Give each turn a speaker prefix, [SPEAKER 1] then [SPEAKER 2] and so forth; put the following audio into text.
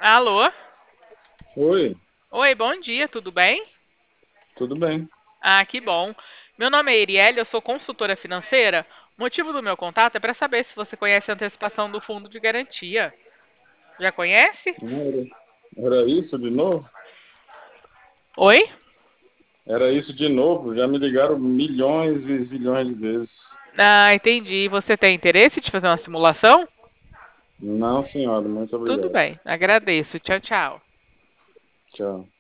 [SPEAKER 1] Alô?
[SPEAKER 2] Oi,
[SPEAKER 1] Oi, bom dia, tudo bem?
[SPEAKER 2] tudo bem?
[SPEAKER 1] Ah, que bom. Meu nome é Erielle, eu sou consultora financeira. O motivo do meu contato é para saber se você conhece a antecipação do fundo de garantia. Já conhece?
[SPEAKER 2] Era isso de novo?
[SPEAKER 1] Oi?
[SPEAKER 2] Era isso de novo? Já me ligaram milhões e zilhões de vezes.
[SPEAKER 1] Ah, entendi. Você tem interesse de fazer uma simulação?
[SPEAKER 2] Não, senhora, muito
[SPEAKER 1] Tudo
[SPEAKER 2] obrigado.
[SPEAKER 1] bem, agradeço. Tchau, tchau.
[SPEAKER 2] Tchau.